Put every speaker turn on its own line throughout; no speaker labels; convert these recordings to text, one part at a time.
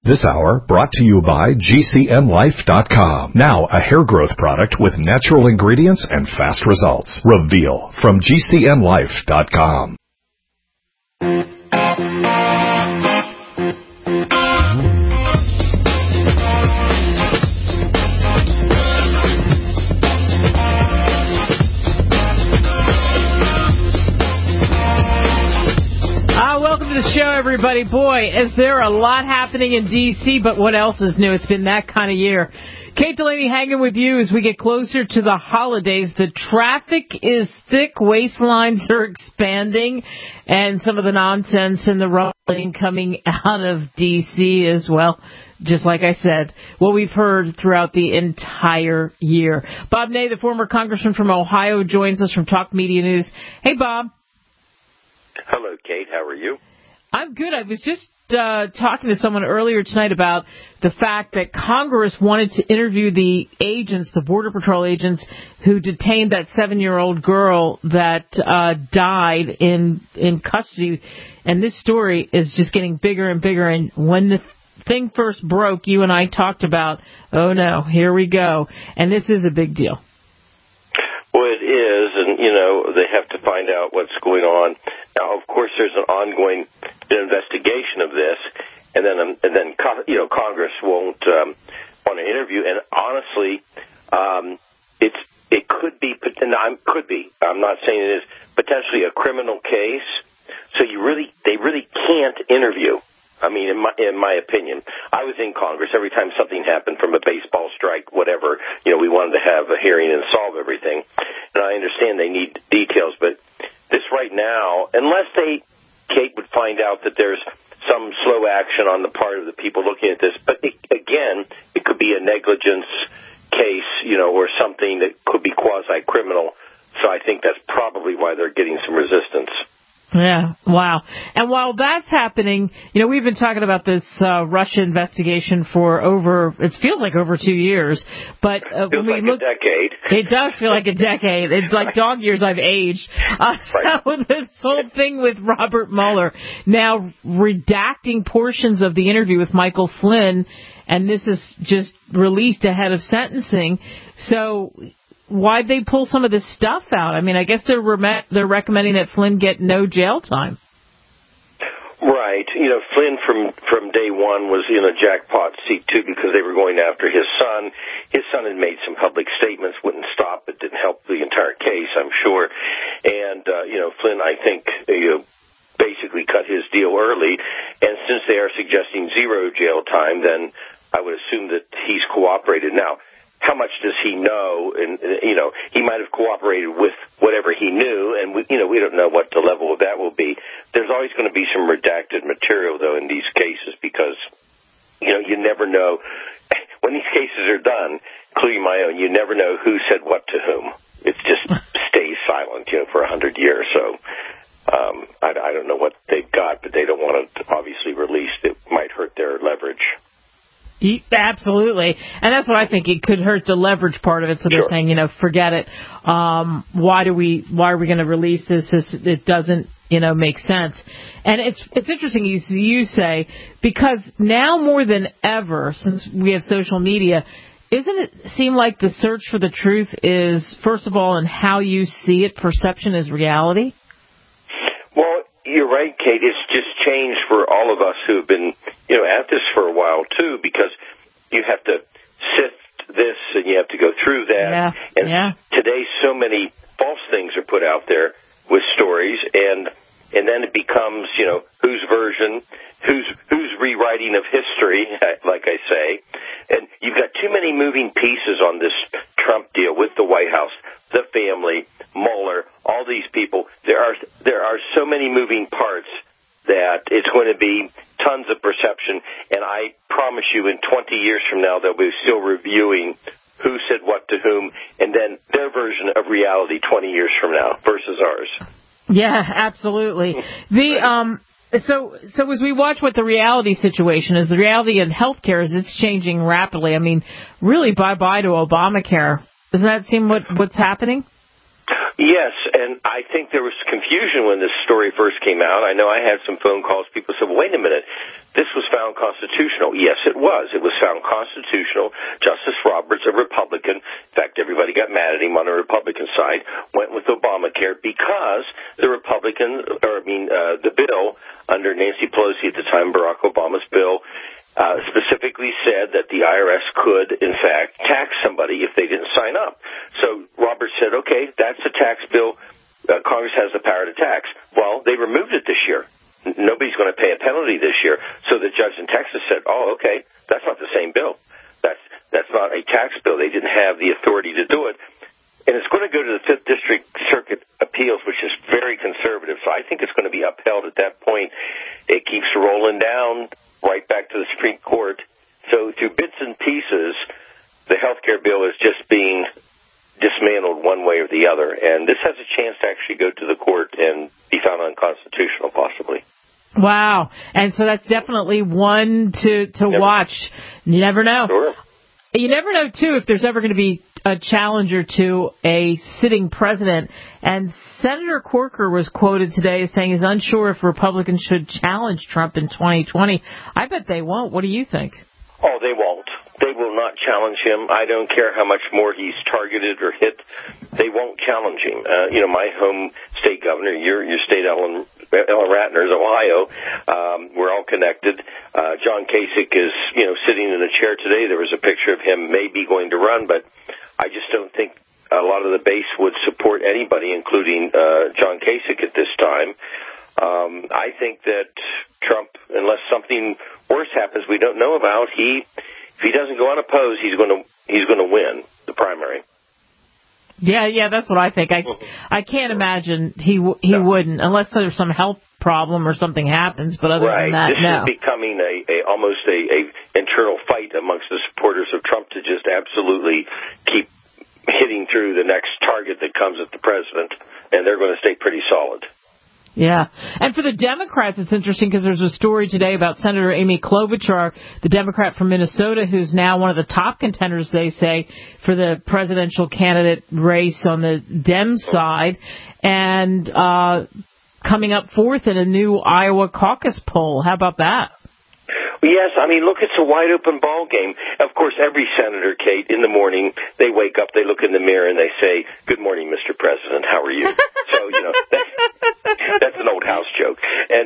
This hour brought to you by GCNlife.com. Now a hair growth product with natural ingredients and fast results. Reveal from GCNlife.com.
Welcome to the show, everybody. Boy, is there a lot happening in D.C., but what else is new? It's been that kind of year. Kate Delaney hanging with you as we get closer to the holidays. The traffic is thick, waistlines are expanding, and some of the nonsense and the rumbling coming out of D.C. as well. Just like I said, what we've heard throughout the entire year. Bob Ney, the former congressman from Ohio, joins us from Talk Media News. Hey, Bob.
Hello, Kate. How are you?
I'm good. I was just talking to someone earlier tonight about the fact that Congress wanted to interview the agents, the Border Patrol agents, who detained that 7-year-old girl that died in custody. And this story is just getting bigger and bigger. And when the thing first broke, you and I talked about, oh, no, here we go. And this is a big deal.
Well, it is, and, they have to find out what's going on. Now, of course, there's an ongoing investigation of this, and then Congress won't want to interview. And honestly, it could be, I'm not saying it is, potentially a criminal case, so they really can't interview. I mean, in my opinion, I was in Congress every time something happened, from a baseball strike, whatever. We wanted to have a hearing and solve everything. And I understand they need details, but this right now, unless Kate would find out that there's some slow action on the part of the people looking at this, but it could be a negligence case, or something that could be quasi-criminal. So I think that's probably why they're getting some resistance.
Yeah, wow. And while that's happening, we've been talking about this Russia investigation for it feels like over 2 years. But when we look,
a decade.
It does feel like a decade. It's like dog years I've aged. So this whole thing with Robert Mueller now redacting portions of the interview with Michael Flynn, and this is just released ahead of sentencing. So why'd they pull some of this stuff out? I mean, I guess they're recommending that Flynn get no jail time.
Right. Flynn from day one was in a jackpot seat, too, because they were going after his son. His son had made some public statements, wouldn't stop. It didn't help the entire case, I'm sure. And, Flynn, I think, basically cut his deal early. And since they are suggesting 0 jail time, then I would assume that he's cooperated. Now, how much does he know? And, he might have cooperated with whatever he knew, and, we don't know what the level of that will be. There's always going to be some redacted material, though, in these cases, because, you never know. When these cases are done, including my own, you never know who said what to whom. It just stays silent, for 100 years. So I don't know what they've got, but they don't want to obviously release. It might hurt their leverage.
Absolutely. And that's what I think. It could hurt the leverage part of it. So they're saying, forget it. Why are we going to release this? It doesn't, make sense. And it's interesting you say, because now more than ever, since we have social media, isn't it seem like the search for the truth is, first of all, in how you see it, perception is reality?
Well, you're right, Kate. It's just changed for all of us who have been, at this for a while, too, because you have to sift this and you have to go through that. Today, so many false things are put out there with stories, and then it becomes, whose version, who's rewriting of history, like I say. And you've got too many moving pieces on this Trump deal with the White House, the family, Mueller, all these people. There are so many moving parts that it's going to be tons of perception, and I promise you in 20 years from now they'll be still reviewing who said what to whom, and then their version of reality 20 years from now versus ours.
Yeah, absolutely. So as we watch what the reality situation is, the reality in healthcare is it's changing rapidly. I mean, really bye-bye to Obamacare. Doesn't that seem what's happening?
Yes, and I think there was confusion when this story first came out. I know I had some phone calls. People said, well, wait a minute, this was found constitutional. Yes, it was. It was found constitutional. Justice Roberts, a Republican, in fact, everybody got mad at him on the Republican side, went with Obamacare because the the bill under Nancy Pelosi at the time, Barack Obama's bill, specifically said that the IRS could, in fact, tax somebody if they didn't sign up. So Roberts said, okay, that's a tax bill. Congress has the power to tax. Well, they removed it this year. Nobody's going to pay a penalty this year. So the judge in Texas said, oh, okay, that's not the same bill. That's not a tax bill. They didn't have the authority to do it. And it's going to go to the 5th District Circuit Appeals, which is very conservative. So I think it's going to be upheld at that point. It keeps rolling down right back to the Supreme Court. So through bits and pieces, the health care bill is just being dismantled one way or the other. And this has a chance to actually go to the court and be found unconstitutional, possibly.
Wow. And so that's definitely one to watch. You never know.
Sure.
You never know, too, if there's ever going to be a challenger to a sitting president. And Senator Corker was quoted today as saying he's unsure if Republicans should challenge Trump in 2020. I bet they won't. What do you think?
Oh, they won't. They will not challenge him. I don't care how much more he's targeted or hit. They won't challenge him. My home state governor, your state, Ellen Ratner's, Ohio, we're all connected. John Kasich is, sitting in a chair today. There was a picture of him maybe going to run, but I just don't think a lot of the base would support anybody, including John Kasich at this time. I think that Trump, unless something worse happens we don't know about, if he doesn't go unopposed, he's going to win the primary.
Yeah, that's what I think. I can't imagine he wouldn't, unless there's some health problem or something happens. But other than that, no.
This is becoming almost a internal fight amongst the supporters of Trump to just absolutely keep hitting through the next target that comes at the president, and they're going to stay pretty solid.
Yeah. And for the Democrats, it's interesting because there's a story today about Senator Amy Klobuchar, the Democrat from Minnesota, who's now one of the top contenders, they say, for the presidential candidate race on the Dem side, and coming up fourth in a new Iowa caucus poll. How about that?
Yes, look, it's a wide-open ball game. Of course, every senator, Kate, in the morning, they wake up, they look in the mirror, and they say, good morning, Mr. President, how are you? So, that's an old house joke.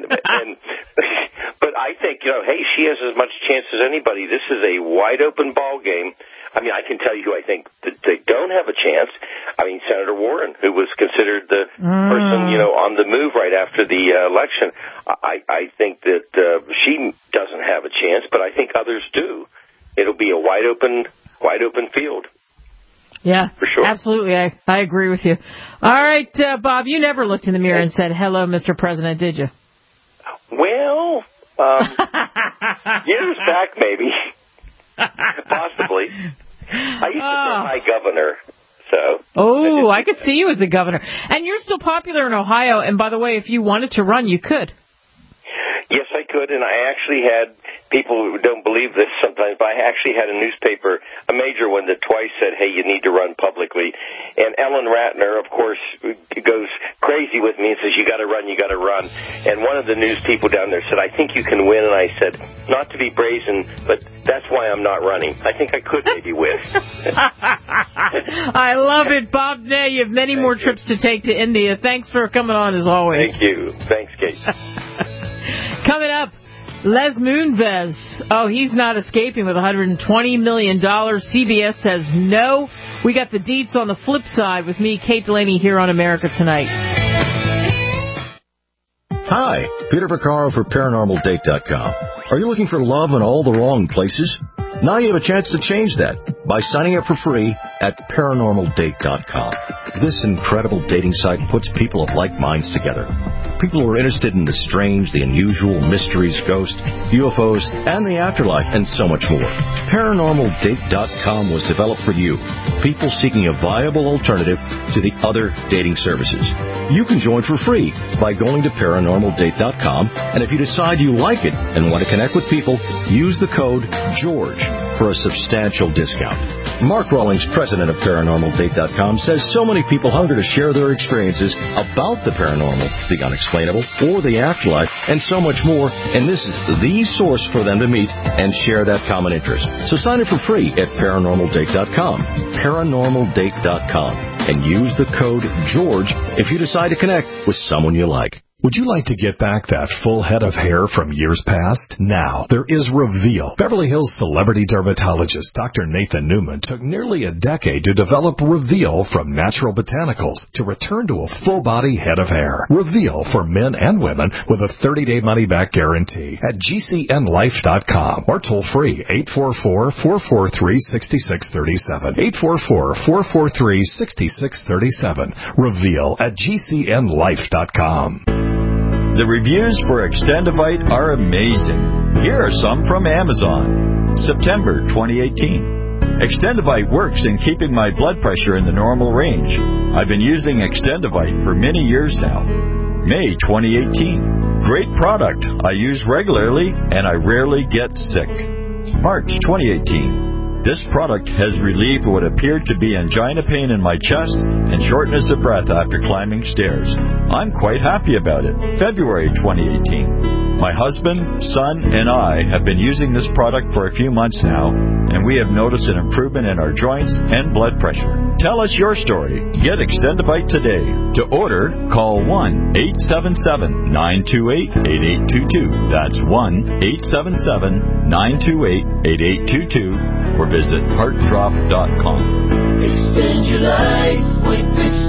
But I think, hey, she has as much chance as anybody. This is a wide-open ball game. I can tell you who I think that they don't have a chance. Senator Warren, who was considered the person, on the move right after the election. I think that she doesn't have a chance, but I think others do. It'll be a wide open field.
Yeah,
for sure.
Absolutely. I agree with you. All right, Bob, you never looked in the mirror and said, hello, Mr. President, did you?
Well, years back, maybe. Possibly. I used to say hi, Governor. So.
I could see you as a governor. And you're still popular in Ohio. And by the way, if you wanted to run, you could.
Yes, I could, and I actually had people who don't believe this sometimes, but I actually had a newspaper, a major one, that twice said, hey, you need to run publicly. And Ellen Ratner, of course, goes crazy with me and says, you got to run. And one of the news people down there said, I think you can win. And I said, not to be brazen, but that's why I'm not running. I think I could maybe win.
I love it, Bob Ney. You have many more trips to take to India. Thanks for coming on, as always.
Thank you. Thanks, Kate.
Coming up, Les Moonves. Oh, he's not escaping with $120 million. CBS says no. We got the deets on the flip side with me, Kate Delaney, here on America Tonight.
Hi, Peter Vaccaro for ParanormalDate.com. Are you looking for love in all the wrong places? Now you have a chance to change that by signing up for free at ParanormalDate.com. This incredible dating site puts people of like minds together. People who are interested in the strange, the unusual, mysteries, ghosts, UFOs, and the afterlife, and so much more. ParanormalDate.com was developed for you, people seeking a viable alternative to the other dating services. You can join for free by going to ParanormalDate.com, and if you decide you like it and want to connect with people, use the code GEORGE for a substantial discount. Mark Rawlings, president of ParanormalDate.com, says so many people hunger to share their experiences about the paranormal, the unexplainable, or the afterlife, and so much more, and this is the source for them to meet and share that common interest. So sign up for free at ParanormalDate.com, ParanormalDate.com, and use the code GEORGE if you decide to connect with someone you like.
Would you like to get back that full head of hair from years past? Now, there is Reveal. Beverly Hills celebrity dermatologist Dr. Nathan Newman took nearly a decade to develop Reveal from natural botanicals to return to a full-body head of hair. Reveal for men and women with a 30-day money-back guarantee at GCNlife.com or toll-free 844-443-6637. 844-443-6637. Reveal at GCNlife.com.
The reviews for Extendivite are amazing. Here are some from Amazon. September 2018. Extendivite works in keeping my blood pressure in the normal range. I've been using Extendivite for many years now. May 2018. Great product. I use regularly and I rarely get sick. March 2018. This product has relieved what appeared to be angina pain in my chest and shortness of breath after climbing stairs. I'm quite happy about it. February 2018. My husband, son, and I have been using this product for a few months now, and we have noticed an improvement in our joints and blood pressure. Tell us your story. Get Extendivite today. To order, call 1-877-928-8822. That's 1-877-928-8822. Or visit heartdrop.com.
Extend your life with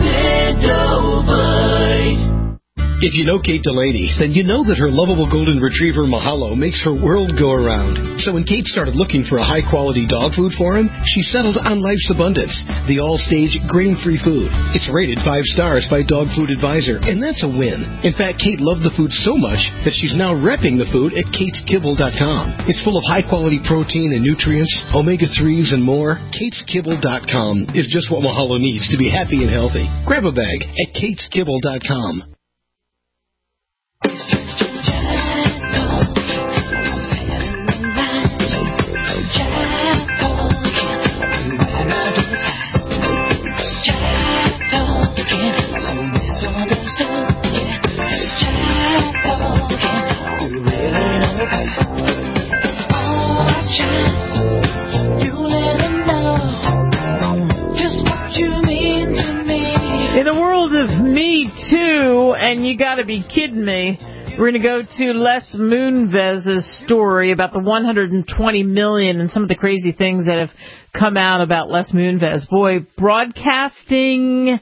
Extendivite.
If you know Kate Delaney, then you know that her lovable golden retriever, Mahalo, makes her world go around. So when Kate started looking for a high-quality dog food for him, she settled on Life's Abundance, the all-stage grain-free food. It's rated 5 stars by Dog Food Advisor, and that's a win. In fact, Kate loved the food so much that she's now repping the food at KatesKibble.com. It's full of high-quality protein and nutrients, omega-3s, and more. KatesKibble.com is just what Mahalo needs to be happy and healthy. Grab a bag at KatesKibble.com.
In the world of Me Too, and you gotta be kidding me, we're going to go to Les Moonves' story about the $120 million and some of the crazy things that have come out about Les Moonves. Boy, broadcasting,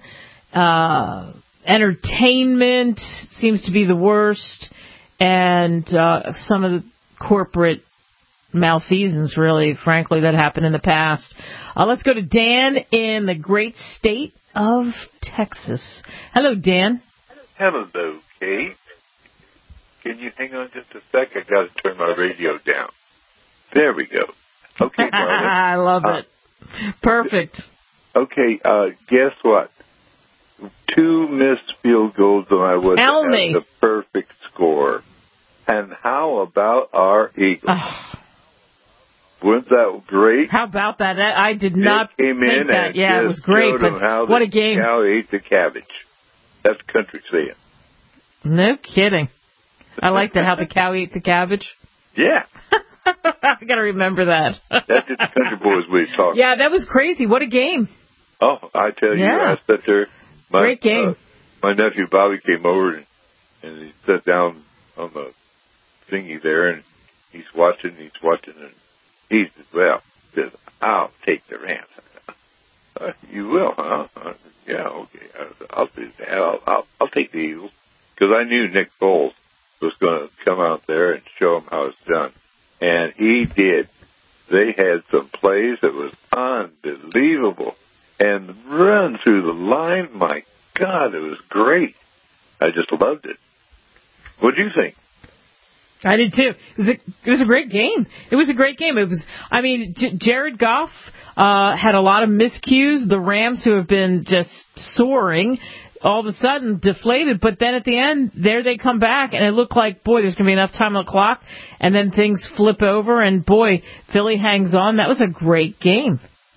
entertainment seems to be the worst, and some of the corporate malfeasance, really, frankly, that happened in the past. Let's go to Dan in the great state of Texas. Hello, Dan.
Hello, Kate. Can you hang on just a sec? I got to turn my radio down. There we go. Okay, brother.
I love it. Perfect.
Okay, guess what? 2 missed field goals and I would have the perfect score. And how about our Eagles? Wasn't that great?
How about that? I did not
think
that. Yeah, it was great, but what a game.
Cow ate the cabbage. That's country saying.
No kidding. I like that, how the cow ate the cabbage.
Yeah.
I got to remember that.
That's just the country boys we talking.
Yeah, that was crazy. What a game.
Oh, I tell you, I sat there.
Great game.
My nephew Bobby came over and he sat down on the thingy there, and he's watching, and he says, I'll take the Rams. You will, huh? Yeah, okay. I'll do that. I'll take the Eagles. Because I knew Nick Foles was going to come out there and show them how it's done. And he did. They had some plays that was unbelievable. And run through the line, my God, it was great. I just loved it. What do you think?
I did too. It was a great game. It was a great game. It was. I mean, Jared Goff had a lot of miscues. The Rams, who have been just soaring, all of a sudden deflated. But then at the end, there they come back, and it looked like, boy, there's going to be enough time on the clock. And then things flip over, and boy, Philly hangs on. That was a great game.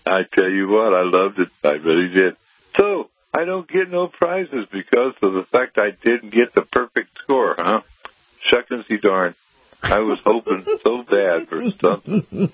I tell you what, I loved it. I really did. So, I don't get no prizes because of the fact I didn't get the perfect score, huh? Shuckensy darn. I was hoping so bad for something.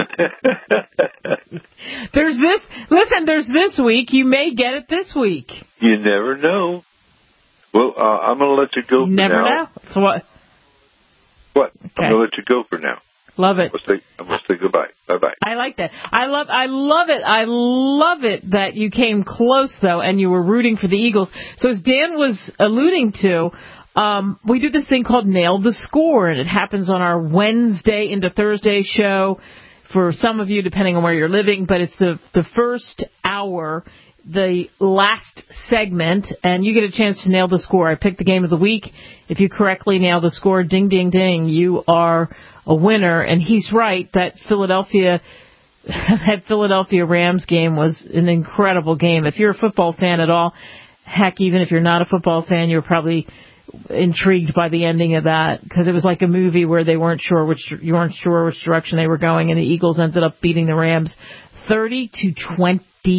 There's this week. You may get it this week.
You never know. Well, I'm going to let you go for now.
Never know. So what?
What?
Okay.
I'm going to let you go for now.
Love it.
I'm going to say goodbye. Bye-bye.
I like that. I love it. I love it that you came close, though, and you were rooting for the Eagles. So as Dan was alluding to, we do this thing called Nail the Score, and it happens on our Wednesday into Thursday show for some of you, depending on where you're living, but it's the first hour, the last segment, and you get a chance to nail the score. I picked the game of the week. If you correctly nail the score, ding, ding, ding, you are a winner. And he's right, that Philadelphia Rams game was an incredible game. If you're a football fan at all, heck, even if you're not a football fan, you're probably intrigued by the ending of that, because it was like a movie where you weren't sure which direction they were going, and the Eagles ended up beating the Rams 30-23.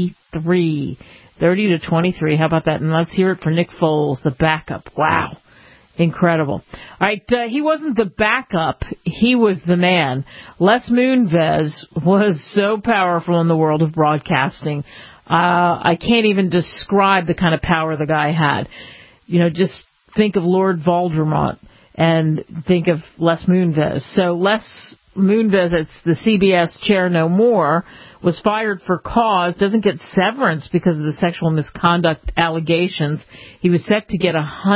30-23. How about that? And let's hear it for Nick Foles, the backup. Wow. Incredible. All right, he wasn't the backup. He was the man. Les Moonves was so powerful in the world of broadcasting. I can't even describe the kind of power the guy had. You know, just think of Lord Voldemort and think of Les Moonves. So Les Moonves, it's the CBS chair no more, was fired for cause, doesn't get severance because of the sexual misconduct allegations. He was set to get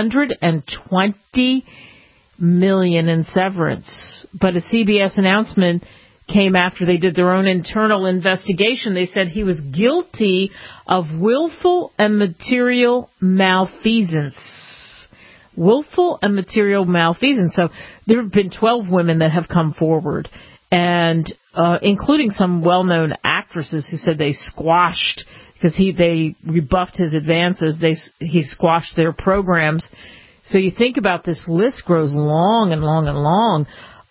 $120 million in severance. But a CBS announcement came after they did their own internal investigation. They said he was guilty of willful and material malfeasance. Willful and material malfeasance. So there have been 12 women that have come forward, and including some well-known actresses who said they squashed, because they rebuffed his advances, he squashed their programs. So you think about this list grows long and long and long.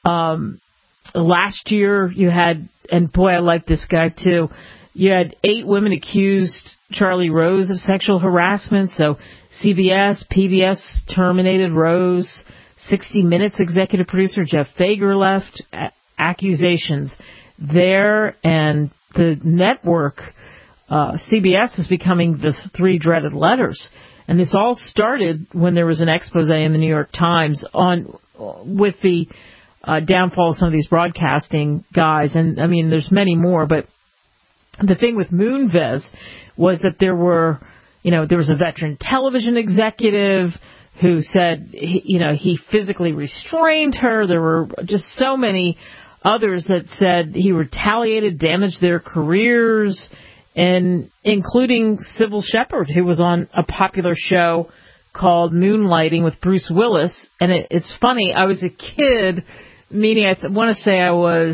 Last year you had, and boy, I like this guy too, you had 8 women accused Charlie Rose of sexual harassment. So CBS, PBS terminated Rose. 60 Minutes executive producer Jeff Fager left. Accusations there, and the network, CBS, is becoming the 3 dreaded letters. And this all started when there was an expose in the New York Times with the downfall of some of these broadcasting guys. And I mean, there's many more, but the thing with Moonves was that there was a veteran television executive who said, he physically restrained her. There were just so many others that said he retaliated, damaged their careers, and including Sybil Shepherd, who was on a popular show called Moonlighting with Bruce Willis. And it's funny, I was a kid, meaning I want to say I was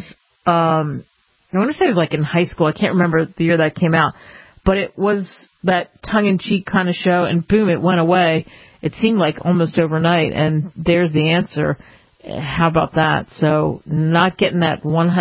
like in high school. I can't remember the year that came out. But it was that tongue-in-cheek kind of show, and boom, it went away. It seemed like almost overnight, and there's the answer. How about that? So not getting that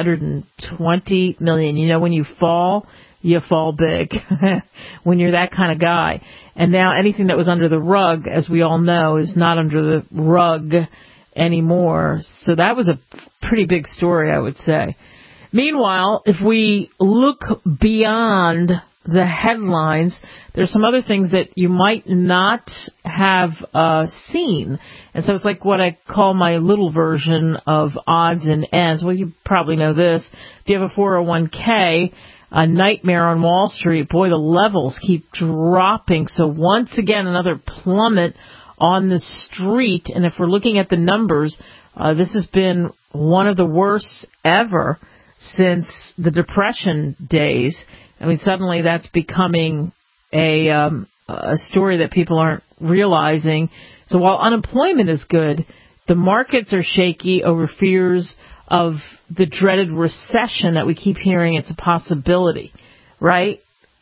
$120 million. When you fall big when you're that kind of guy. And now anything that was under the rug, as we all know, is not under the rug anymore. So that was a pretty big story, I would say. Meanwhile, if we look beyond the headlines, there's some other things that you might not have seen. And so it's like what I call my little version of odds and ends. Well, you probably know this. If you have a 401k, a nightmare on Wall Street, boy, the levels keep dropping. So once again, another plummet on the street. And if we're looking at the numbers, this has been one of the worst ever since the Depression days. I mean, suddenly that's becoming a story that people aren't realizing. So while unemployment is good, the markets are shaky over fears of the dreaded recession that we keep hearing it's a possibility, right?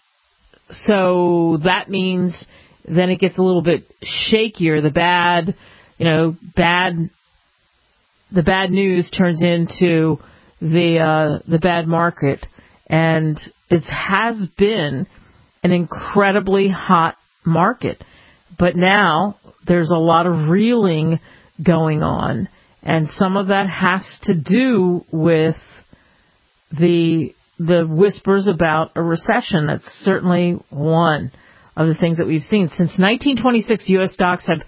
So that means then it gets a little bit shakier. The bad news turns into the bad market. And it has been an incredibly hot market. But now there's a lot of reeling going on. And some of that has to do with the whispers about a recession. That's certainly one of the things that we've seen. Since 1926, U.S. stocks have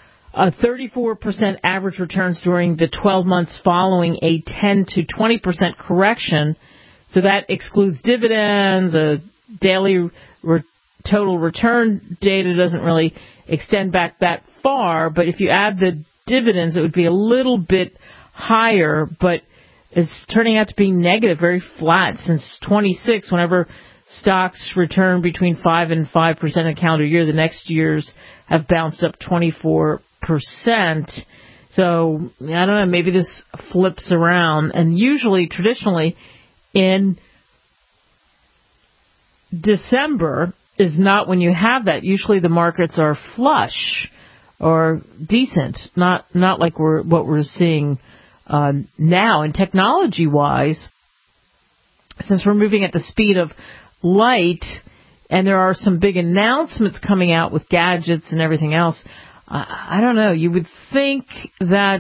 34% average returns during the 12 months following a 10 to 20% correction. So that excludes dividends. A daily total return data doesn't really extend back that far. But if you add the dividends, it would be a little bit higher, but it's turning out to be negative, very flat since 26. Whenever stocks return between 5 and 5% a calendar year, the next years have bounced up 24%. So I don't know, maybe this flips around. And usually, traditionally, in December is not when you have that. Usually the markets are flush or decent, not like what we're seeing now. And technology-wise, since we're moving at the speed of light, and there are some big announcements coming out with gadgets and everything else, I don't know. You would think that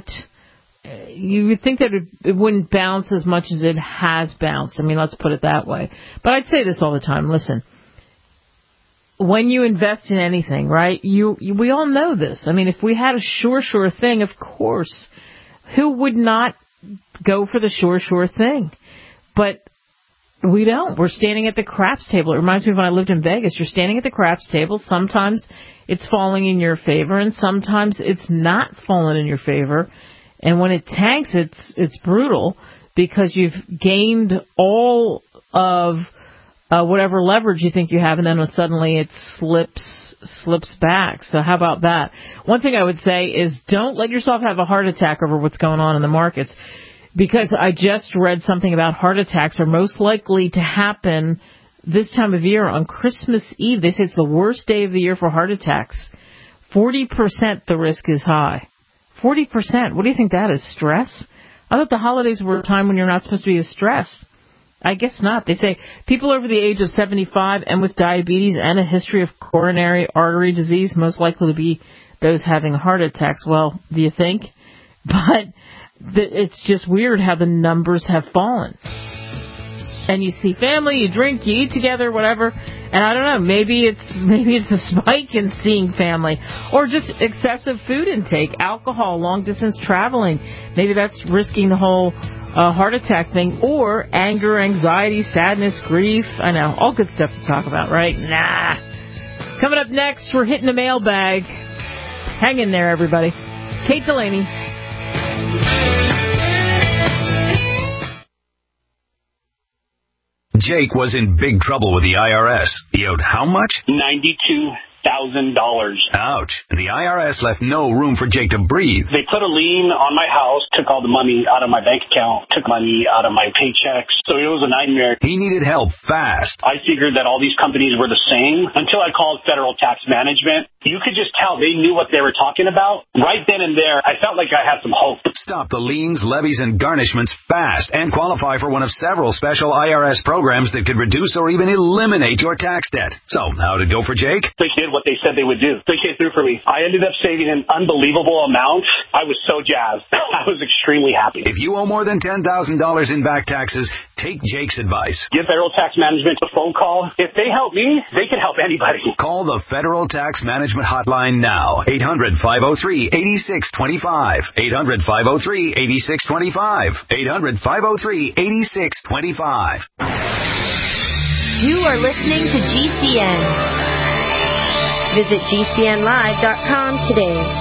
it wouldn't bounce as much as it has bounced. I mean, let's put it that way. But I'd say this all the time. Listen, when you invest in anything, right, we all know this. I mean, if we had a sure thing, of course, who would not go for the sure thing? But we don't. We're standing at the craps table. It reminds me of when I lived in Vegas. You're standing at the craps table. Sometimes it's falling in your favor, and sometimes it's not falling in your favor. And when it tanks, it's brutal because you've gained all of whatever leverage you think you have, and then suddenly it slips back. So how about that? One thing I would say is don't let yourself have a heart attack over what's going on in the markets, because I just read something about heart attacks are most likely to happen this time of year on Christmas Eve. They say it's the worst day of the year for heart attacks. 40% the risk is high. 40%. What do you think that is? Stress? I thought the holidays were a time when you're not supposed to be as stressed. I guess not. They say people over the age of 75 and with diabetes and a history of coronary artery disease most likely to be those having heart attacks. Well, do you think? But it's just weird how the numbers have fallen. And you see family, you drink, you eat together, whatever. And I don't know, maybe it's a spike in seeing family, or just excessive food intake, alcohol, long distance traveling. Maybe that's risking the whole heart attack thing, or anger, anxiety, sadness, grief. I know, all good stuff to talk about, right? Nah. Coming up next, we're hitting the mailbag. Hang in there, everybody. Kate Delaney.
Jake was in big trouble with the IRS. He owed how much?
$92,000.
Ouch. The IRS left no room for Jake to breathe.
They put a lien on my house, took all the money out of my bank account, took money out of my paychecks. So it was a nightmare.
He needed help fast.
I figured that all these companies were the same until I called Federal Tax Management. You could just tell they knew what they were talking about. Right then and there, I felt like I had some hope.
Stop the liens, levies, and garnishments fast and qualify for one of several special IRS programs that could reduce or even eliminate your tax debt. So, how did it go for Jake?
They did what they said they would do. They came through for me. I ended up saving an unbelievable amount. I was so jazzed. I was extremely happy.
If you owe more than $10,000 in back taxes, take Jake's advice.
Give Federal Tax Management a phone call. If they help me, they can help anybody.
Call the Federal Tax Management hotline now. 800-503-8625. 800-503-8625. 800-503-8625.
You are listening to GCN. Visit GCNlive.com today.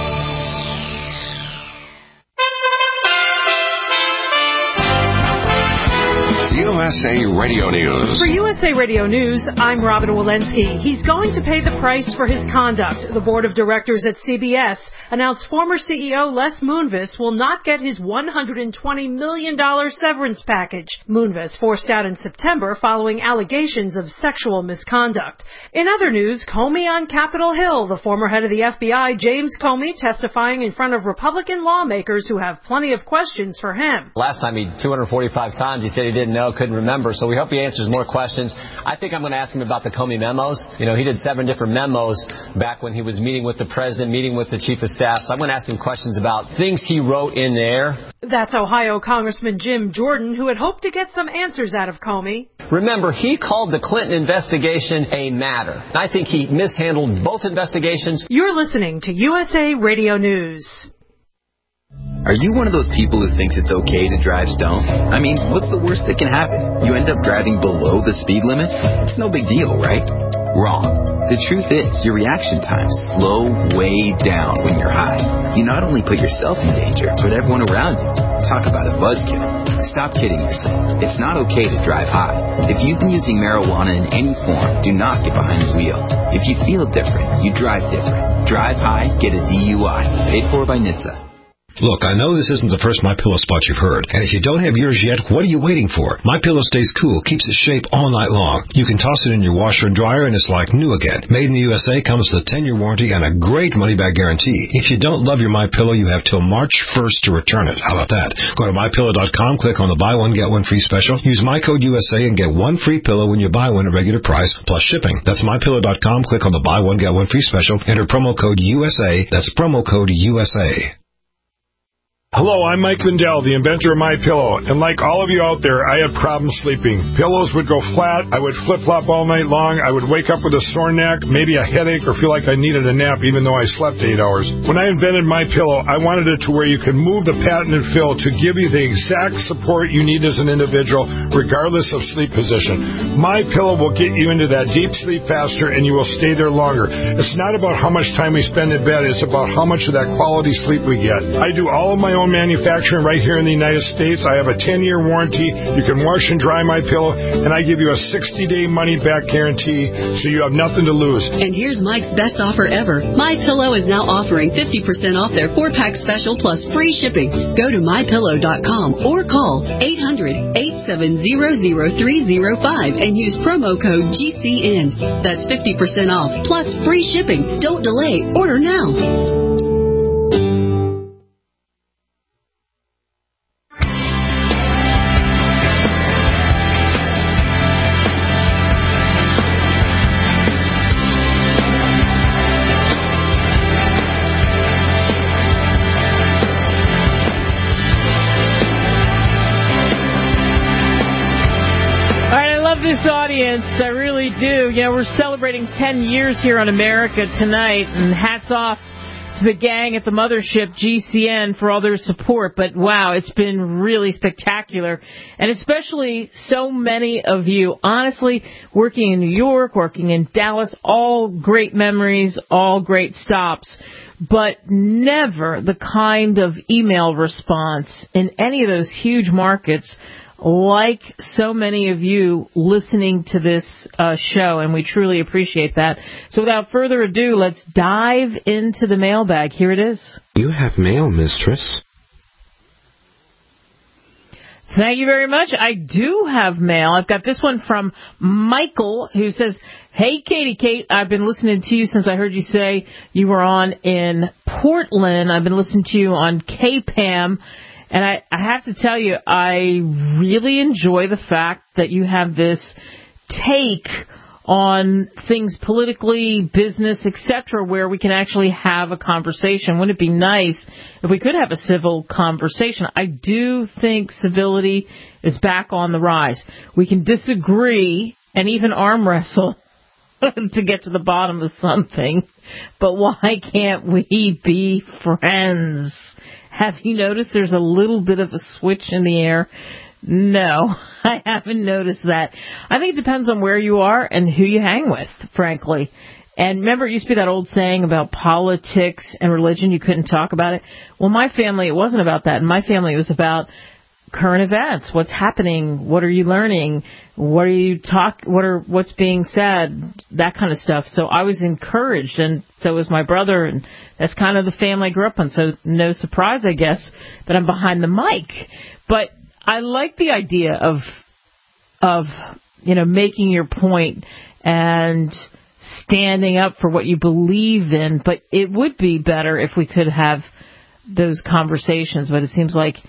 USA Radio News.
For USA Radio News, I'm Robin Walensky. He's going to pay the price for his conduct. The board of directors at CBS announced former CEO Les Moonves will not get his $120 million severance package. Moonves forced out in September following allegations of sexual misconduct. In other news, Comey on Capitol Hill. The former head of the FBI, James Comey, testifying in front of Republican lawmakers who have plenty of questions for him.
Last time 245 times he said he didn't know, couldn't could remember. So we hope he answers more questions. I think I'm going to ask him about the Comey memos. You know, he did 7 different memos back when he was meeting with the president, meeting with the chief of staff. So I'm going to ask him questions about things he wrote in there.
That's Ohio Congressman Jim Jordan, who had hoped to get some answers out of Comey.
Remember, he called the Clinton investigation a matter. I think he mishandled both investigations.
You're listening to USA Radio News.
Are you one of those people who thinks it's okay to drive stoned? I mean, what's the worst that can happen? You end up driving below the speed limit? It's no big deal, right? Wrong. The truth is, your reaction times slow way down when you're high. You not only put yourself in danger, but everyone around you. Talk about a buzzkill. Stop kidding yourself. It's not okay to drive high. If you've been using marijuana in any form, do not get behind the wheel. If you feel different, you drive different. Drive high, get a DUI. Paid for by NHTSA.
Look, I know this isn't the first MyPillow spot you've heard, and if you don't have yours yet, what are you waiting for? MyPillow stays cool, keeps its shape all night long. You can toss it in your washer and dryer, and it's like new again. Made in the USA, comes with a 10-year warranty and a great money-back guarantee. If you don't love your MyPillow, you have till March 1st to return it. How about that? Go to MyPillow.com, click on the buy one, get one free special. Use my code USA and get one free pillow when you buy one at regular price, plus shipping. That's MyPillow.com, click on the buy one, get one free special. Enter promo code USA. That's promo code USA.
Hello, I'm Mike Lindell, the inventor of MyPillow, and like all of you out there, I had problems sleeping. Pillows would go flat, I would flip-flop all night long, I would wake up with a sore neck, maybe a headache, or feel like I needed a nap even though I slept 8 hours. When I invented MyPillow, I wanted it to where you could move the patented fill to give you the exact support you need as an individual, regardless of sleep position. MyPillow will get you into that deep sleep faster, and you will stay there longer. It's not about how much time we spend in bed, it's about how much of that quality sleep we get. I do all of my own manufacturing right here in the United States. I have a 10-year warranty. You can wash and dry MyPillow, and I give you a 60-day money-back guarantee, so you have nothing to lose.
And here's Mike's best offer ever. MyPillow is now offering 50% off their 4-pack special plus free shipping. Go to MyPillow.com or call 800-870-0305 and use promo code GCN. That's 50% off plus free shipping. Don't delay. Order now.
I really do. You know, we're celebrating 10 years here on America tonight, and hats off to the gang at the mothership, GCN, for all their support. But, wow, it's been really spectacular, and especially so many of you, honestly, working in New York, working in Dallas, all great memories, all great stops, but never the kind of email response in any of those huge markets like so many of you listening to this show, and we truly appreciate that. So without further ado, let's dive into the mailbag. Here it is.
You have mail, mistress.
Thank you very much. I do have mail. I've got this one from Michael, who says, "Hey, Katie Kate, I've been listening to you since I heard you say you were on in Portland. I've been listening to you on KPAM. And I have to tell you, I really enjoy the fact that you have this take on things politically, business, etc., where we can actually have a conversation. Wouldn't it be nice if we could have a civil conversation? I do think civility is back on the rise. We can disagree and even arm wrestle to get to the bottom of something, but why can't we be friends? Have you noticed there's a little bit of a switch in the air? No, I haven't noticed that. I think it depends on where you are and who you hang with, frankly. And remember, it used to be that old saying about politics and religion, you couldn't talk about it. Well, my family, it wasn't about that. In my family, it was about current events. What's happening? What are you learning? What's being said? That kind of stuff. So I was encouraged, and so was my brother, and that's kind of the family I grew up on. So no surprise, I guess, that I'm behind the mic. But I like the idea of making your point and standing up for what you believe in. But it would be better if we could have those conversations. But it seems like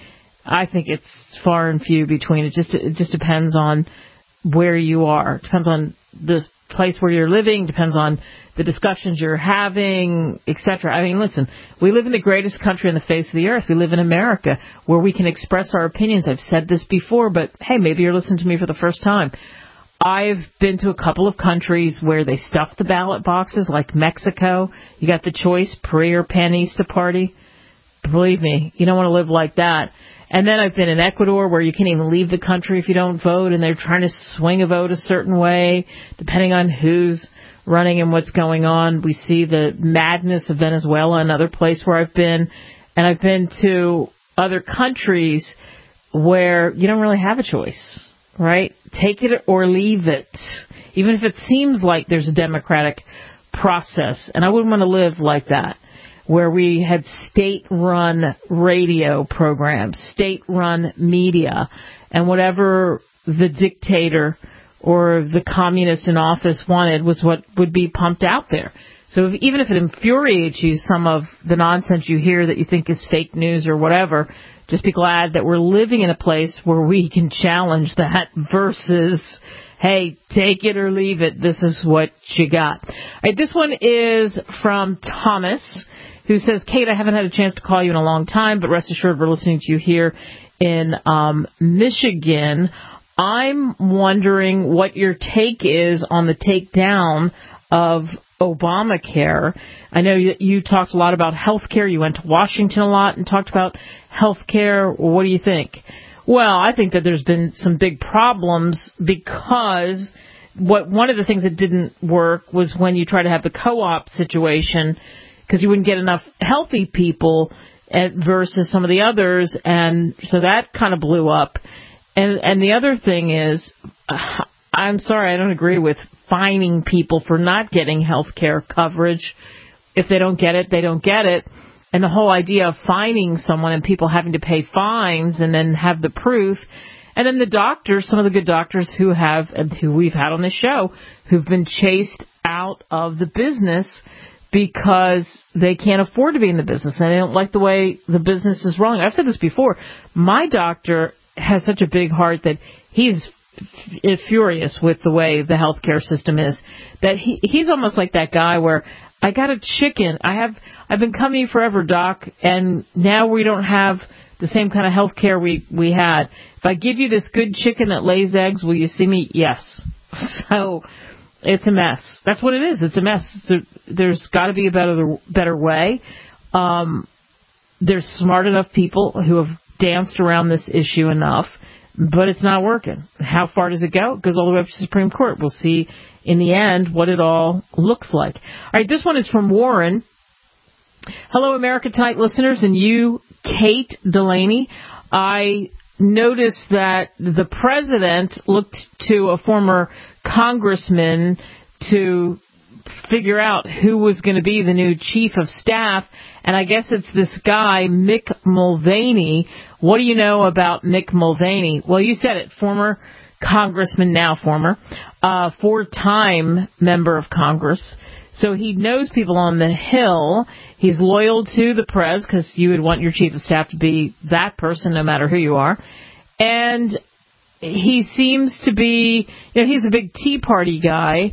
I think it's far and few between. It just depends on where you are. It depends on the place where you're living, depends on the discussions you're having, etc. I mean, listen, we live in the greatest country on the face of the earth. We live in America where we can express our opinions. I've said this before, but hey, maybe you're listening to me for the first time. I've been to a couple of countries where they stuff the ballot boxes, like Mexico. You got the choice, PRI or Panista Party. Believe me, you don't want to live like that. And then I've been in Ecuador where you can't even leave the country if you don't vote, and they're trying to swing a vote a certain way, depending on who's running and what's going on. We see the madness of Venezuela, another place where I've been. And I've been to other countries where you don't really have a choice, right? Take it or leave it, even if it seems like there's a democratic process. And I wouldn't want to live like that, where we had state-run radio programs, state-run media, and whatever the dictator or the communist in office wanted was what would be pumped out there. So even if it infuriates you, some of the nonsense you hear that you think is fake news or whatever, just be glad that we're living in a place where we can challenge that versus, hey, take it or leave it. This is what you got. All right, this one is from Thomas, who says, Kate, I haven't had a chance to call you in a long time, but rest assured we're listening to you here in Michigan. I'm wondering what your take is on the takedown of Obamacare. I know you talked a lot about health care. You went to Washington a lot and talked about health care. What do you think? Well, I think that there's been some big problems because one of the things that didn't work was when you try to have the co-op situation, because you wouldn't get enough healthy people versus some of the others, and so that kind of blew up. And the other thing is, I'm sorry, I don't agree with fining people for not getting health care coverage. If they don't get it, they don't get it. And the whole idea of fining someone and people having to pay fines and then have the proof. And then the doctors, some of the good doctors who have, and who we've had on this show, who've been chased out of the business because they can't afford to be in the business and they don't like the way the business is running. I've said this before. My doctor has such a big heart that he's furious with the way the healthcare system is, that he's almost like that guy where I got a chicken. I've been coming forever, doc, and now we don't have the same kind of healthcare we had. If I give you this good chicken that lays eggs, will you see me? Yes. So it's a mess. That's what it is. It's a mess. There's got to be a better way. There's smart enough people who have danced around this issue enough, but it's not working. How far does it go? It goes all the way up to the Supreme Court. We'll see in the end what it all looks like. All right, this one is from Warren. Hello, America Tonight listeners, and you, Kate Delaney. I noticed that the president looked to a former congressman to figure out who was going to be the new chief of staff, and I guess it's this guy, Mick Mulvaney. What do you know about Mick Mulvaney? Well, you said it, former congressman, now former, 4-time member of Congress. So he knows people on the Hill. He's loyal to the press because you would want your chief of staff to be that person no matter who you are. And he seems to be, he's a big Tea Party guy.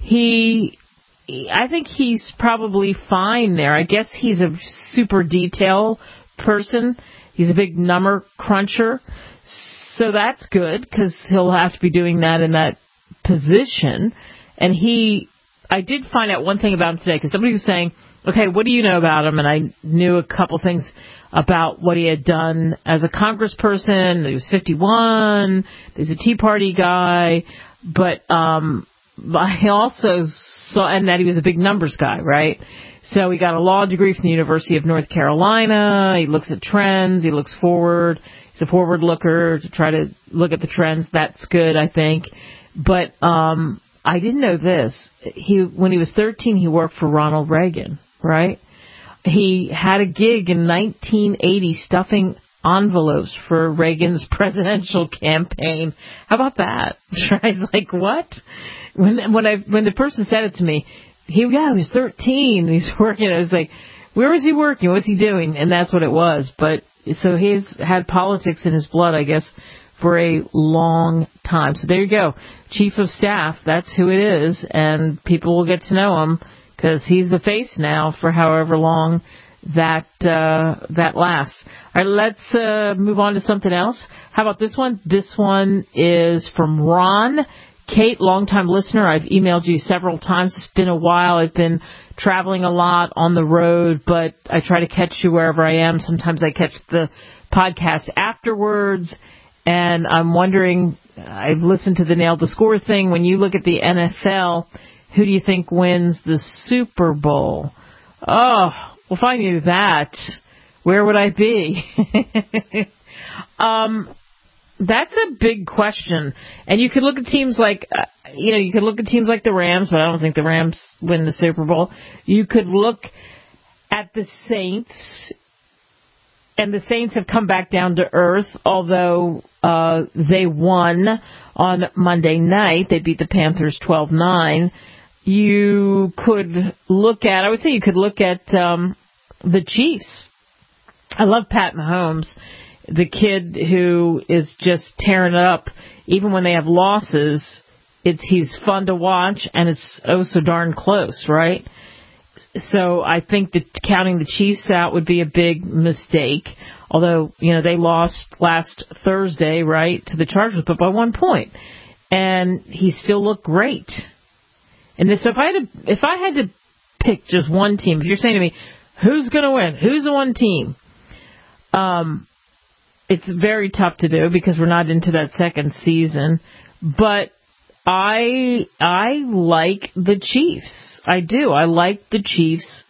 I think he's probably fine there. I guess he's a super detail person. He's a big number cruncher. So that's good because he'll have to be doing that in that position. And I did find out one thing about him today because somebody was saying, okay, what do you know about him? And I knew a couple things about what he had done as a congressperson. He was 51. He's a Tea Party guy. But I also saw, and that he was a big numbers guy, right? So he got a law degree from the University of North Carolina. He looks at trends. He looks forward. He's a forward looker to try to look at the trends. That's good, I think. But I didn't know this. When he was 13, he worked for Ronald Reagan, right? He had a gig in 1980 stuffing envelopes for Reagan's presidential campaign. How about that? I was like, what? When the person said it to me, he was 13. He's working. I was like, where was he working? What was he doing? And that's what it was. But So he's had politics in his blood, I guess, for a long time. So there you go. Chief of Staff, that's who it is, and people will get to know him because he's the face now for however long that lasts. All right, let's move on to something else. How about this one? This one is from Ron. Kate, longtime listener, I've emailed you several times. It's been a while. I've been traveling a lot on the road, but I try to catch you wherever I am. Sometimes I catch the podcast afterwards, and I'm wondering, I've listened to the Nail the Score thing. When you look at the NFL, who do you think wins the Super Bowl? Oh, well, if I knew that, where would I be? That's a big question. And you could look at teams like, you could look at teams like the Rams, but I don't think the Rams win the Super Bowl. You could look at the Saints, and the Saints have come back down to earth, although they won on Monday night. They beat the Panthers 12-9. You could look at, I would say you could look at the Chiefs. I love Pat Mahomes, the kid who is just tearing it up. Even when they have losses, he's fun to watch, and it's oh so darn close, right? So I think that counting the Chiefs out would be a big mistake. Although, they lost last Thursday, right, to the Chargers, but by 1 point. And he still looked great. And so if I had to pick just one team, if you're saying to me, who's going to win? Who's the one team? It's very tough to do because we're not into that second season. But I like the Chiefs. I do. I like the Chiefs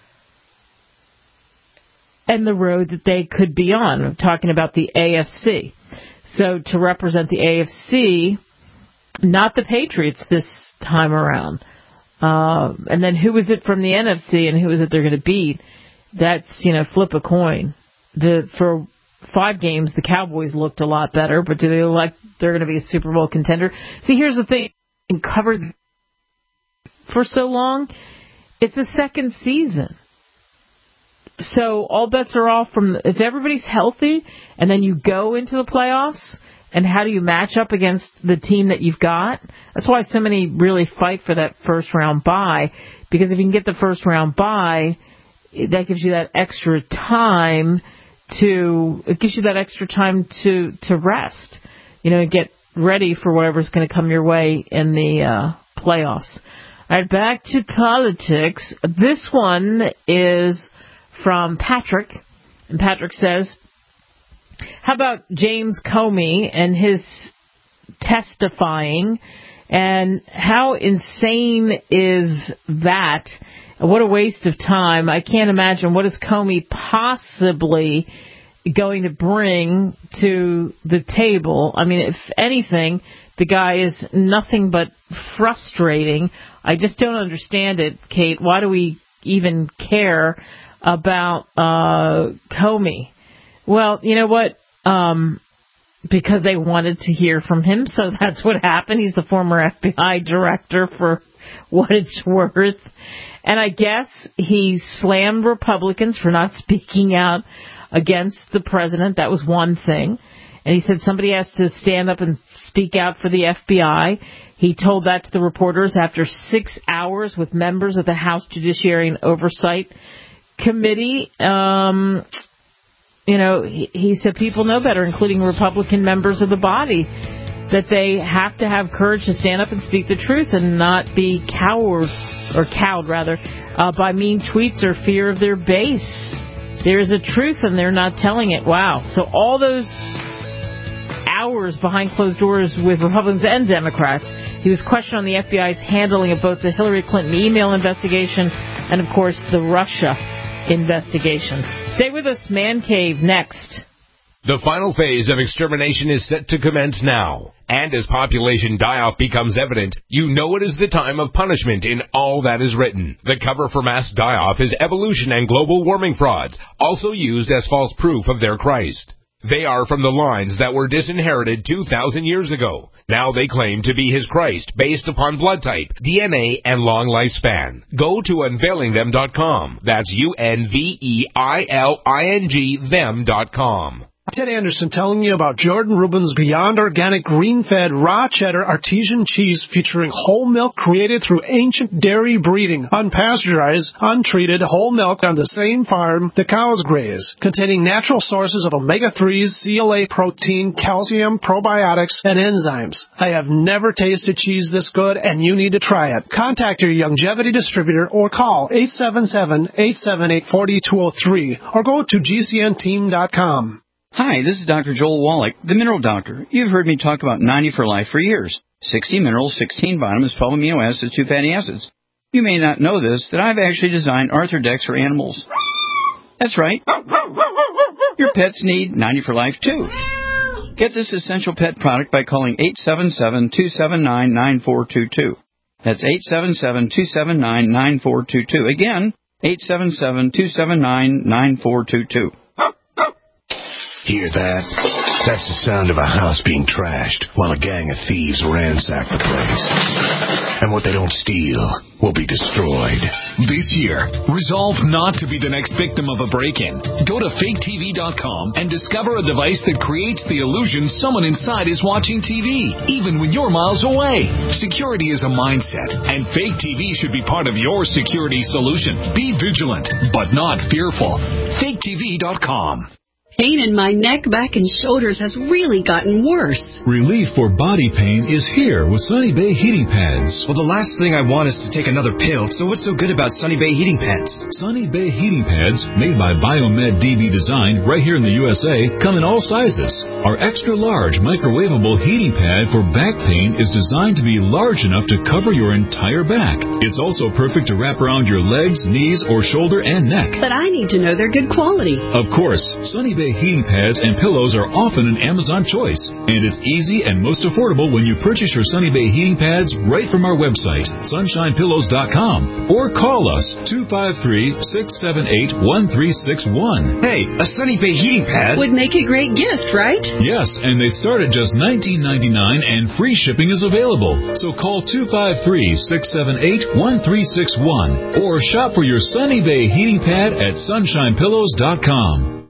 and the road that they could be on. I'm talking about the AFC. So to represent the AFC, not the Patriots this time around. And then who is it from the NFC and who is it they're going to beat? That's, flip a coin. For 5 games, the Cowboys looked a lot better, but do they look like they're going to be a Super Bowl contender? See, here's the thing. Covered for so long, it's a second season. So all bets are off if everybody's healthy and then you go into the playoffs, and how do you match up against the team that you've got? That's why so many really fight for that first round bye, because if you can get the first round bye, that gives you that extra time to rest, and get ready for whatever's going to come your way in the playoffs. All right, back to politics. This one is from Patrick, and Patrick says, how about James Comey and his testifying, and how insane is that? What a waste of time. I can't imagine what is Comey possibly going to bring to the table. I mean, if anything, the guy is nothing but frustrating. I just don't understand it, Kate. Why do we even care about Comey? Well, you know what? Because they wanted to hear from him, so that's what happened. He's the former FBI director, for what it's worth. And I guess he slammed Republicans for not speaking out against the president. That was one thing. And he said somebody has to stand up and speak out for the FBI. He told that to the reporters after 6 hours with members of the House Judiciary and Oversight Committee. He said people know better, including Republican members of the body, that they have to have courage to stand up and speak the truth and not be cowed by mean tweets or fear of their base. There's a truth and they're not telling it. Wow. So all those hours behind closed doors with Republicans and Democrats, he was questioned on the FBI's handling of both the Hillary Clinton email investigation and, of course, the Russia investigation. Stay with us. Man Cave next.
The final phase of extermination is set to commence now. And as population die-off becomes evident, you know it is the time of punishment in all that is written. The cover for mass die-off is evolution and global warming frauds, also used as false proof of their Christ. They are from the lines that were disinherited 2,000 years ago. Now they claim to be his Christ based upon blood type, DNA, and long lifespan. Go to unveilingthem.com. That's UNVEILING them.com.
Ted Anderson telling you about Jordan Rubin's Beyond Organic Green-Fed Raw Cheddar Artesian Cheese featuring whole milk created through ancient dairy breeding, unpasteurized, untreated whole milk on the same farm the cows graze, containing natural sources of omega-3s, CLA protein, calcium, probiotics, and enzymes. I have never tasted cheese this good, and you need to try it. Contact your Longevity distributor or call 877-878-4203 or go to GCNteam.com.
Hi, this is Dr. Joel Wallach, the Mineral Doctor. You've heard me talk about 90 for Life for years. 60 minerals, 16 vitamins, 12 amino acids, 2 fatty acids. You may not know this, that I've actually designed Arthrodex for animals. That's right. Your pets need 90 for Life, too. Get this essential pet product by calling 877-279-9422. That's 877-279-9422. Again, 877-279-9422.
Hear that? That's the sound of a house being trashed while a gang of thieves ransack the place. And what they don't steal will be destroyed.
This year, resolve not to be the next victim of a break-in. Go to faketv.com and discover a device that creates the illusion someone inside is watching TV, even when you're miles away. Security is a mindset, and Fake TV should be part of your security solution. Be vigilant, but not fearful. faketv.com.
Pain in my neck, back, and shoulders has really gotten worse.
Relief for body pain is here with Sunny Bay Heating Pads.
Well, the last thing I want is to take another pill, so what's so good about Sunny Bay Heating Pads?
Sunny Bay Heating Pads, made by Biomed DB Design right here in the USA, come in all sizes. Our extra-large microwavable heating pad for back pain is designed to be large enough to cover your entire back. It's also perfect to wrap around your legs, knees, or shoulder and neck.
But I need to know they're good quality.
Of course, Sunny Bay heating pads and pillows are often an Amazon choice, and it's easy and most affordable when you purchase your Sunny Bay heating pads right from our website, sunshinepillows.com, or call us 253-678-1361.
Hey, a Sunny Bay heating pad
would make a great gift, right?
Yes, and they start at just $19.99 and free shipping is available. So call 253-678-1361 or shop for your Sunny Bay heating pad at sunshinepillows.com.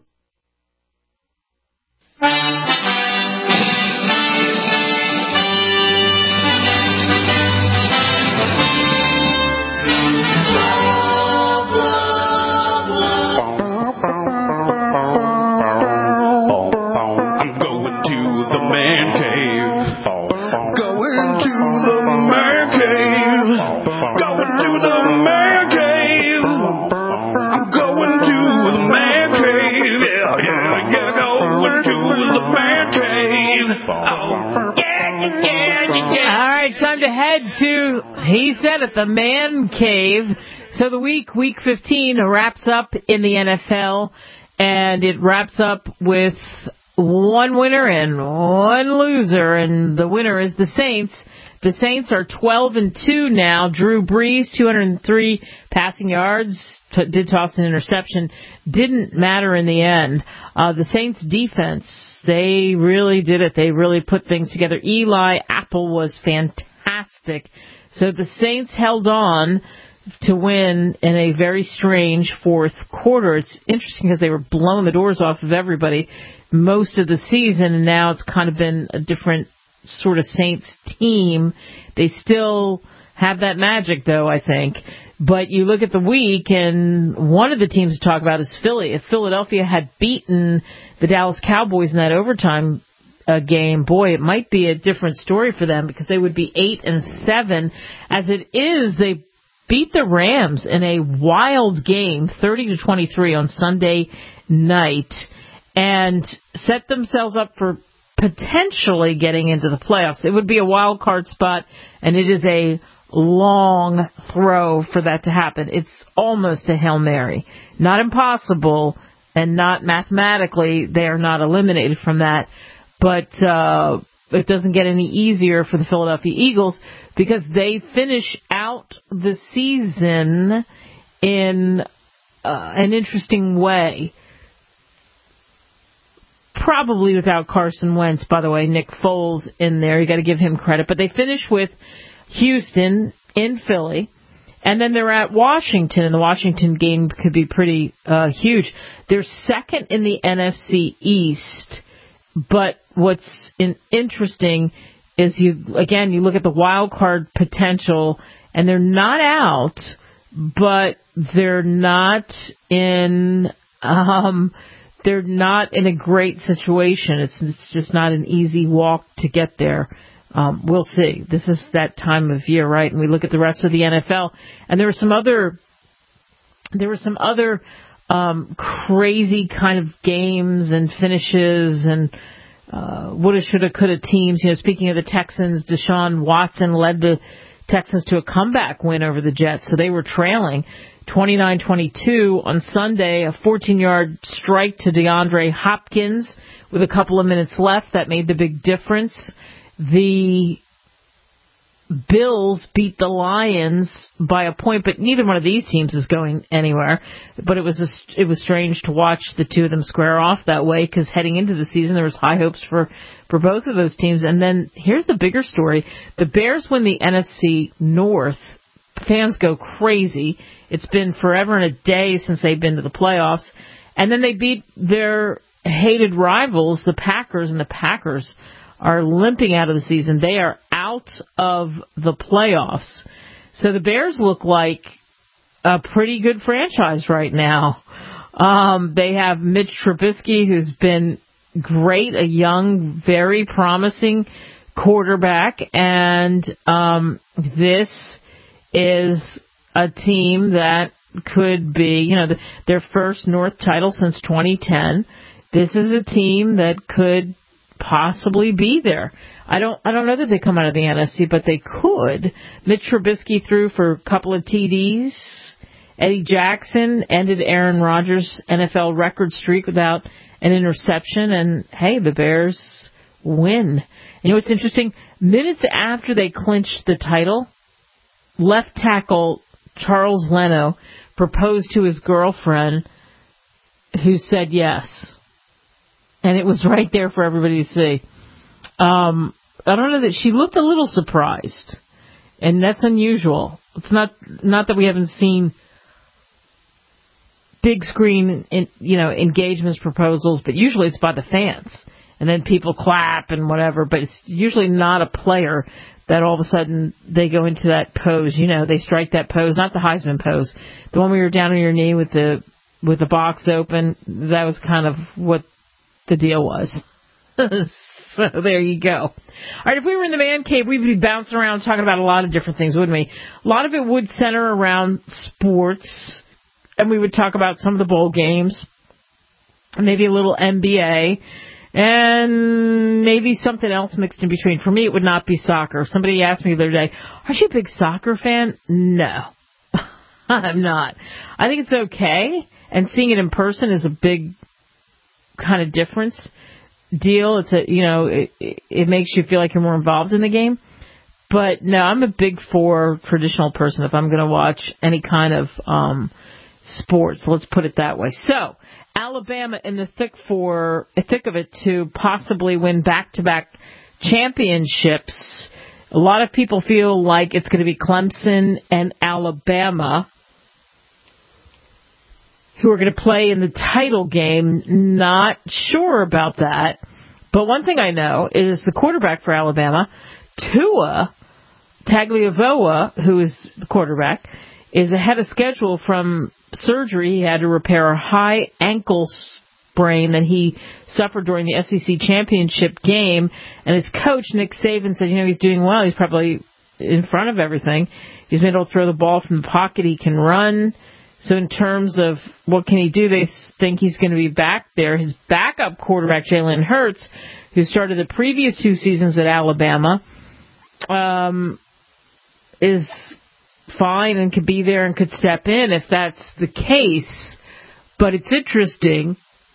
He said it, the man cave. So the week 15, wraps up in the NFL, and it wraps up with one winner and one loser, and the winner is the Saints. The Saints are 12-2 now. Drew Brees, 203 passing yards, did toss an interception. Didn't matter in the end. The Saints defense, they really did it. They really put things together. Eli Apple was fantastic. So the Saints held on to win in a very strange fourth quarter. It's interesting because they were blowing the doors off of everybody most of the season, and now it's kind of been a different sort of Saints team. They still have that magic, though, I think. But you look at the week, and one of the teams to talk about is Philly. If Philadelphia had beaten the Dallas Cowboys in that overtime game, boy, it might be a different story for them because they would be 8-7. As it is, they beat the Rams in a wild game, 30-23 on Sunday night, and set themselves up for potentially getting into the playoffs. It would be a wild card spot, and it is a long throw for that to happen. It's almost a Hail Mary. Not impossible, and not mathematically, they are not eliminated from that. But it doesn't get any easier for the Philadelphia Eagles because they finish out the season in an interesting way. probably without Carson Wentz, by the way. Nick Foles in there. You got to give him credit. But they finish with Houston in Philly. And then they're at Washington, and the Washington game could be pretty huge. They're second in the NFC East, but what's interesting is you look at the wild card potential, and they're not out, but they're not in a great situation. It's just not an easy walk to get there. We'll see. This is that time of year, right? And we look at the rest of the NFL, and there were some other crazy kind of games and finishes and woulda, shoulda, coulda teams. You know, speaking of the Texans, Deshaun Watson led the Texans to a comeback win over the Jets, so they were trailing 29-22 on Sunday. A 14-yard strike to DeAndre Hopkins with a couple of minutes left that made the big difference. The Bills beat the Lions by a point, but neither one of these teams is going anywhere. But it was strange to watch the two of them square off that way, because heading into the season there was high hopes for both of those teams. And then here's the bigger story: the Bears win the NFC North. Fans go crazy. It's been forever and a day since they've been to the playoffs, and then they beat their hated rivals, the Packers, and the Packers are limping out of the season. They are out of the playoffs. So the Bears look like a pretty good franchise right now. They have Mitch Trubisky, who's been great, a young, very promising quarterback. And this is a team that could be, their first North title since 2010. This is a team that could possibly be there. I don't know that they come out of the NFC, but they could. Mitch Trubisky threw for a couple of TDs. Eddie Jackson ended Aaron Rodgers' NFL record streak without an interception. And, hey, the Bears win. You know what's interesting? Minutes after they clinched the title, left tackle Charles Leno proposed to his girlfriend, who said yes. And it was right there for everybody to see. I don't know, that she looked a little surprised, and that's unusual. It's not that we haven't seen big screen, engagements, proposals, but usually it's by the fans, and then people clap and whatever. But it's usually not a player that all of a sudden they go into that pose. They strike that pose, not the Heisman pose, the one where you're down on your knee with the box open. That was kind of what the deal was. So there you go. All right, if we were in the man cave, we'd be bouncing around talking about a lot of different things, wouldn't we? A lot of it would center around sports, and we would talk about some of the bowl games, maybe a little NBA, and maybe something else mixed in between. For me, it would not be soccer. Somebody asked me the other day, "Are you a big soccer fan?" No, I'm not. I think it's okay, and seeing it in person is a big kind of difference deal. It's it makes you feel like you're more involved in the game. But no, I'm a big four traditional person if I'm going to watch any kind of sports. Let's put it that way. So Alabama in the thick of it to possibly win back-to-back championships. A lot of people feel like it's going to be Clemson and Alabama who are going to play in the title game. Not sure about that. But one thing I know is the quarterback for Alabama, Tua Tagovailoa, who is the quarterback, is ahead of schedule from surgery. He had to repair a high ankle sprain that he suffered during the SEC championship game. And his coach, Nick Saban, says, he's doing well. He's probably in front of everything. He's been able to throw the ball from the pocket. He can run. So in terms of what can he do, they think he's going to be back there. His backup quarterback, Jalen Hurts, who started the previous 2 seasons at Alabama, is fine and could be there and could step in if that's the case. But it's interesting.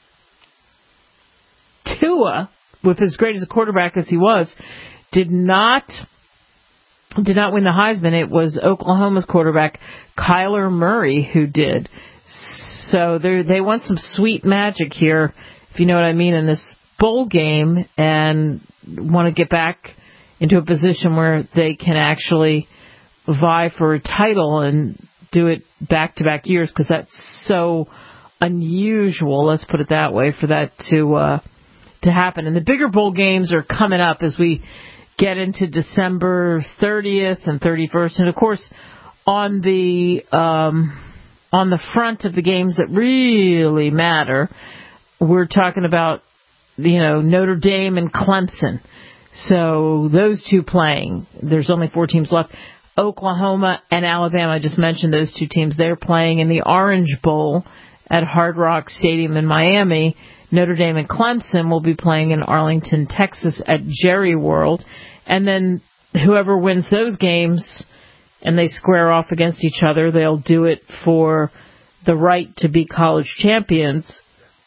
Tua, with as great as a quarterback as he was, did not win the Heisman. It was Oklahoma's quarterback, Kyler Murray, who did. So they want some sweet magic here, if you know what I mean, in this bowl game and want to get back into a position where they can actually vie for a title and do it back-to-back years, because that's so unusual, let's put it that way, for that to happen. And the bigger bowl games are coming up as we get into December 30th and 31st. And, of course, on the front of the games that really matter, we're talking about, Notre Dame and Clemson. So those two playing. There's only 4 teams left. Oklahoma and Alabama, I just mentioned those 2 teams. They're playing in the Orange Bowl at Hard Rock Stadium in Miami. Notre Dame and Clemson will be playing in Arlington, Texas at Jerry World. And then whoever wins those games and they square off against each other, they'll do it for the right to be college champions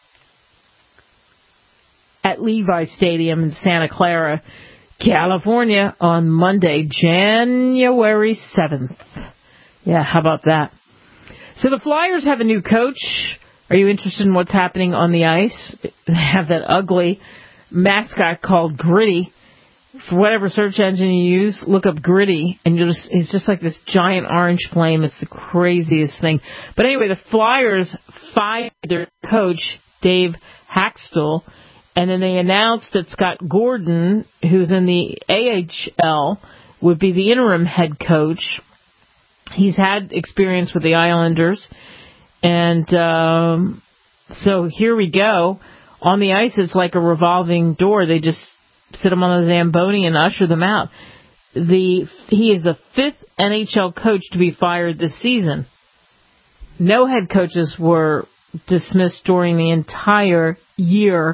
at Levi Stadium in Santa Clara, California on Monday, January 7th. Yeah, how about that? So the Flyers have a new coach. Are you interested in what's happening on the ice? They have that ugly mascot called Gritty. For whatever search engine you use, look up Gritty, and it's just like this giant orange flame. It's the craziest thing. But anyway, the Flyers fired their coach, Dave Haxtell, and then they announced that Scott Gordon, who's in the AHL, would be the interim head coach. He's had experience with the Islanders. And so here we go. On the ice, it's like a revolving door. They just sit them on the Zamboni and usher them out. He is the 5th NHL coach to be fired this season. No head coaches were dismissed during the entire year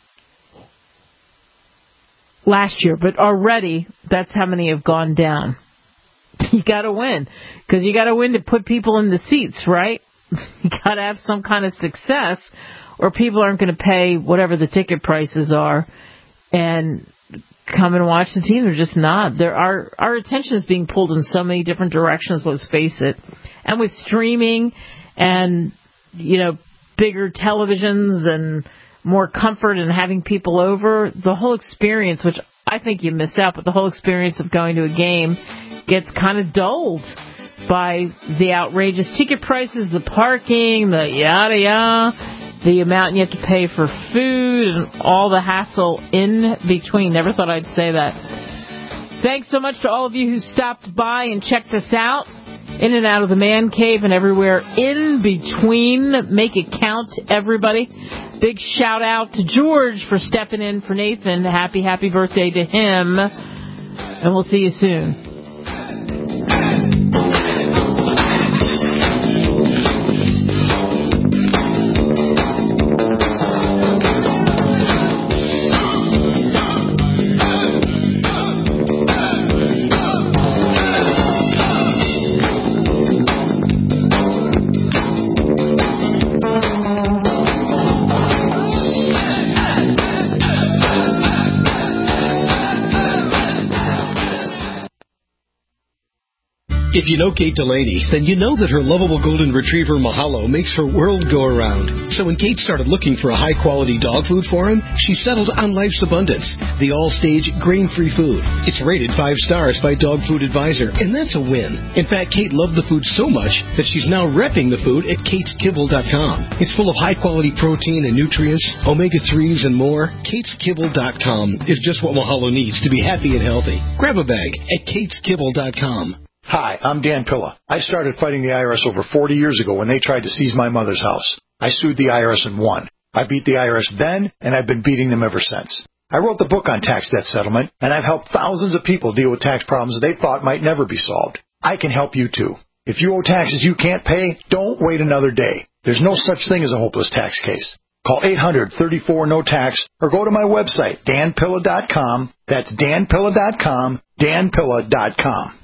last year, but already that's how many have gone down. You got to win, because you got to win to put people in the seats, right? You got to have some kind of success, or people aren't going to pay whatever the ticket prices are and come and watch the team. They're just not. Our attention is being pulled in so many different directions, let's face it. And with streaming and, bigger televisions and more comfort and having people over, the whole experience, which I think you miss out, but the whole experience of going to a game gets kind of dulled by the outrageous ticket prices, the parking, the yada yada, the amount you have to pay for food, and all the hassle in between. Never thought I'd say that. Thanks so much to all of you who stopped by and checked us out, in and out of the man cave and everywhere in between. Make it count, everybody. Big shout out to George for stepping in for Nathan. Happy birthday to him. And we'll see you soon.
If you know Kate Delaney, then you know that her lovable golden retriever Mahalo makes her world go around. So when Kate started looking for a high-quality dog food for him, she settled on Life's Abundance, the all-stage grain-free food. It's rated 5 stars by Dog Food Advisor, and that's a win. In fact, Kate loved the food so much that she's now repping the food at KatesKibble.com. It's full of high-quality protein and nutrients, omega-3s, and more. KatesKibble.com is just what Mahalo needs to be happy and healthy. Grab a bag at KatesKibble.com.
Hi, I'm Dan Pilla. I started fighting the IRS over 40 years ago when they tried to seize my mother's house. I sued the IRS and won. I beat the IRS then, and I've been beating them ever since. I wrote the book on tax debt settlement, and I've helped thousands of people deal with tax problems they thought might never be solved. I can help you too. If you owe taxes you can't pay, don't wait another day. There's no such thing as a hopeless tax case. Call 800-34-NO-TAX or go to my website, danpilla.com. That's danpilla.com, danpilla.com.